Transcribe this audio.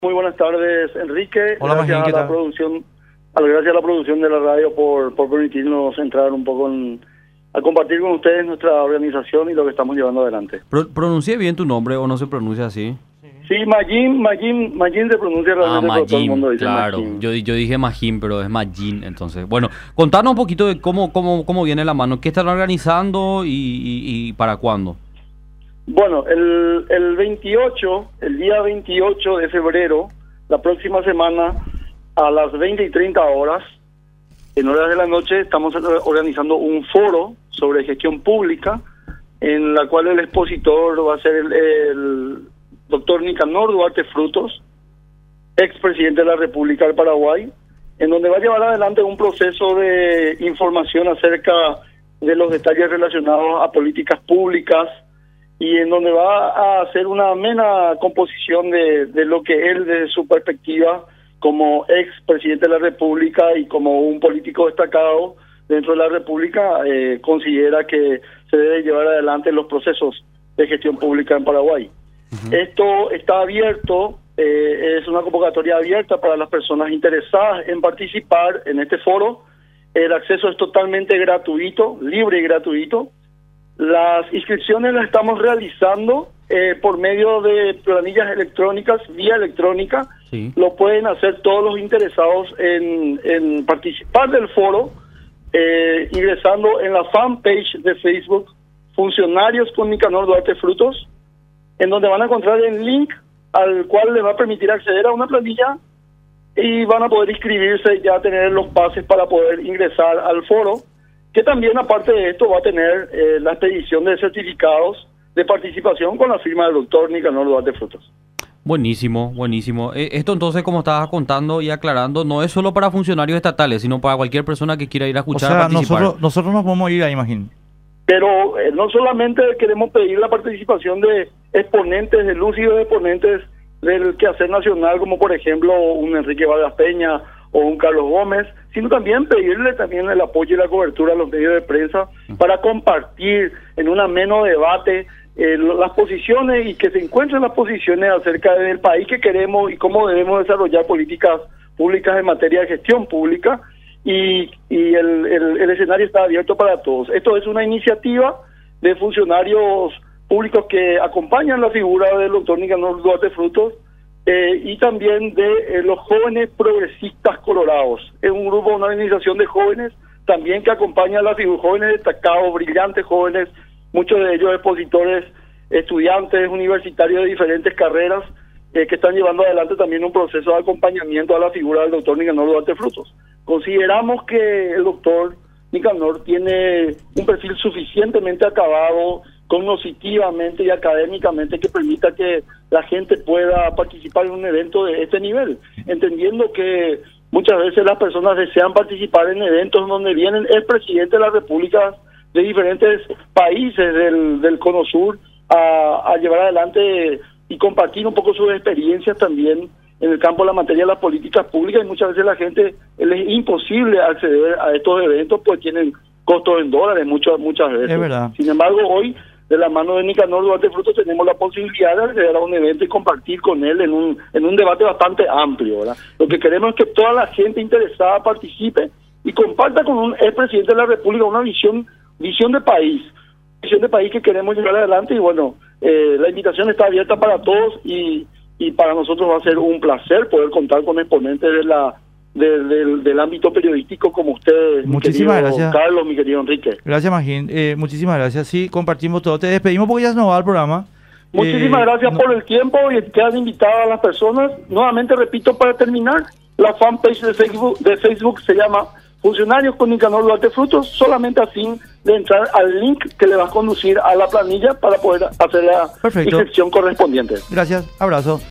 Muy buenas tardes, Enrique. Hola, Gracias Magín, ¿qué a la tal? producción, gracias a la producción de la radio por permitirnos entrar un poco a compartir con ustedes nuestra organización y lo que estamos llevando adelante. ¿Pronuncié bien tu nombre o no se pronuncia así? Sí, Magín se pronuncia realmente, pero todo el mundo Magín, dice claro. Magín. Yo dije Magín, pero es Magín, entonces. Bueno, contanos un poquito de cómo viene la mano, qué están organizando y para cuándo. Bueno, el día 28 de febrero, la próxima semana, a las 20:30 en horas de la noche, estamos organizando un foro sobre gestión pública, en la cual el expositor va a ser el doctor Nicanor Duarte Frutos, expresidente de la República del Paraguay, en donde va a llevar adelante un proceso de información acerca de los detalles relacionados a políticas públicas, y en donde va a hacer una amena composición de lo que él, desde su perspectiva como ex presidente de la República y como un político destacado dentro de la República, considera que se debe llevar adelante los procesos de gestión pública en Paraguay. Esto está abierto, es una convocatoria abierta para las personas interesadas en participar en este foro. El acceso es totalmente gratuito, libre y gratuito. Las inscripciones las estamos realizando por medio de planillas electrónicas, vía electrónica. Sí. Lo pueden hacer todos los interesados en participar del foro, ingresando en la fanpage de Facebook, Funcionarios con Nicanor Duarte Frutos, en donde van a encontrar el link al cual les va a permitir acceder a una planilla y van a poder inscribirse y ya tener los pases para poder ingresar al foro, que también, aparte de esto, va a tener la expedición de certificados de participación con la firma del doctor Nicanor Duarte Frutos. Buenísimo, buenísimo. Esto entonces, como estabas contando y aclarando, no es solo para funcionarios estatales, sino para cualquier persona que quiera ir a escuchar, O sea, participar. nosotros nos podemos ir ahí, imagino. Pero no solamente queremos pedir la participación de exponentes de luz y de exponentes del quehacer nacional, como por ejemplo un Enrique Vargas Peña o un Carlos Gómez, sino también pedirle también el apoyo y la cobertura a los medios de prensa para compartir en un ameno debate las posiciones y que se encuentren las posiciones acerca del país que queremos y cómo debemos desarrollar políticas públicas en materia de gestión pública, y el escenario está abierto para todos. Esto es una iniciativa de funcionarios públicos que acompañan la figura del doctor Nicanor Duarte Frutos, y también de los jóvenes progresistas colorados. Es un grupo, una organización de jóvenes también que acompaña a las figuras, jóvenes destacados, brillantes jóvenes, muchos de ellos expositores, estudiantes universitarios de diferentes carreras, que están llevando adelante también un proceso de acompañamiento a la figura del doctor Nicanor Duarte Frutos. Consideramos que el doctor Nicanor tiene un perfil suficientemente acabado, cognitivamente y académicamente, que permita que la gente pueda participar en un evento de este nivel, entendiendo que muchas veces las personas desean participar en eventos donde vienen el presidente de la República de diferentes países del Cono Sur a llevar adelante y compartir un poco sus experiencias también en el campo de la materia de las políticas públicas, y muchas veces la gente les es imposible acceder a estos eventos, pues tienen costos en dólares muchas veces. Es verdad. Sin embargo, hoy, de la mano de Nicanor Duarte Frutos, tenemos la posibilidad de acceder a un evento y compartir con él en un debate bastante amplio, ¿verdad? Lo que queremos es que toda la gente interesada participe y comparta con un expresidente de la República una visión de país que queremos llevar adelante. Y bueno, la invitación está abierta para todos, y para nosotros va a ser un placer poder contar con exponentes del ámbito periodístico como ustedes. Muchísimas mi querido gracias, Carlos, mi querido Enrique. Gracias, Magín. Muchísimas gracias. Sí, compartimos todo. Te despedimos porque ya se nos va el programa. Muchísimas gracias por el tiempo, y quedan invitadas a las personas. Nuevamente repito, para terminar, la fanpage de Facebook se llama Funcionarios con Nicanor Duarte Frutos. Solamente así de entrar al link que le va a conducir a la planilla para poder hacer la Perfecto. inscripción correspondiente. Gracias, abrazo.